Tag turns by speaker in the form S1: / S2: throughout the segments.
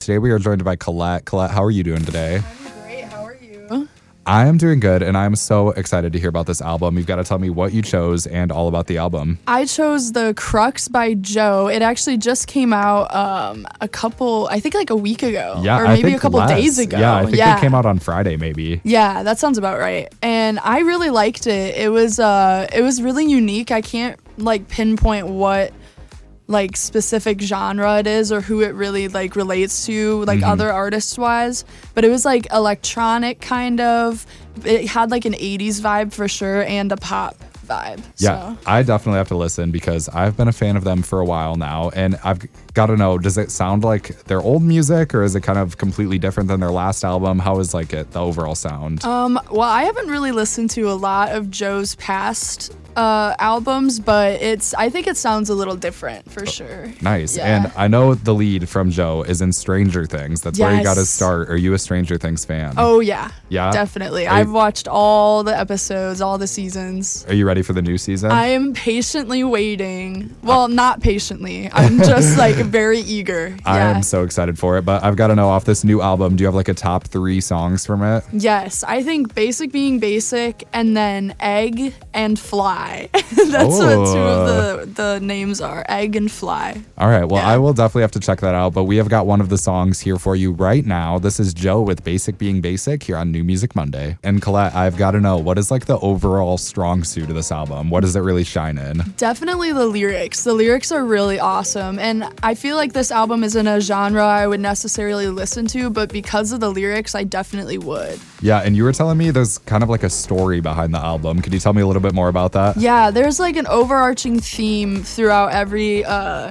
S1: Today we are joined by Colette. Colette, how are you doing today?
S2: I'm great. How are you?
S1: I am doing good, and I'm so excited to hear about this album. You've got to tell me what you chose and all about the album.
S2: I chose The Crux by Joe. It actually just came out I think like a week ago.
S1: Yeah,
S2: or maybe a couple days ago.
S1: Yeah, I think it came out on Friday maybe.
S2: Yeah, that sounds about right. And I really liked it. It was really unique. I can't like pinpoint what like specific genre it is or who it really like relates to like other artists wise, but it was like electronic kind of. It had like an 80s vibe for sure and a pop vibe.
S1: Yeah,
S2: so.
S1: I definitely have to listen because I've been a fan of them for a while now, and I've got to know, does it sound like their old music or is it kind of completely different than their last album? How is like the overall sound?
S2: Well, I haven't really listened to a lot of Joe's past albums, but I think it sounds a little different for sure.
S1: Nice.
S2: Yeah.
S1: And I know the lead from Joe is in Stranger Things. That's where he got his start. Are you a Stranger Things fan?
S2: Oh yeah.
S1: Yeah?
S2: Definitely. I've watched all the episodes, all the seasons.
S1: Are you ready for the new season?
S2: I am patiently waiting. Well, not patiently. I'm just like very eager. Yeah.
S1: I am so excited for it, but I've got to know, off this new album, do you have like a top 3 songs from it?
S2: Yes, I think Basic Being Basic and then Egg and Fly. That's what two of the names are, Egg and Fly.
S1: All right, well,
S2: Yeah.
S1: I will definitely have to check that out, but we have got one of the songs here for you right now. This is Joe with Basic Being Basic here on New Music Monday. And Colette, I've got to know, what is like the overall strong suit of this album? What does it really shine in?
S2: Definitely the lyrics. The lyrics are really awesome, and I feel like this album isn't a genre I would necessarily listen to, but because of the lyrics, I definitely would.
S1: Yeah, and you were telling me there's kind of like a story behind the album. Could you tell me a little bit more about that?
S2: Yeah, there's like an overarching theme throughout every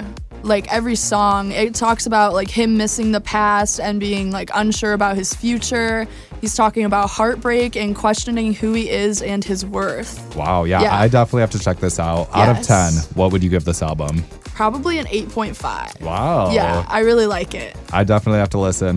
S2: song. It talks about like him missing the past and being like unsure about his future. He's talking about heartbreak and questioning who he is and his worth.
S1: Wow, yeah,
S2: Yeah.
S1: I definitely have to check this out. Out of 10, what would you give this album?
S2: Probably an 8.5.
S1: Wow.
S2: Yeah, I really like it.
S1: I definitely have to listen.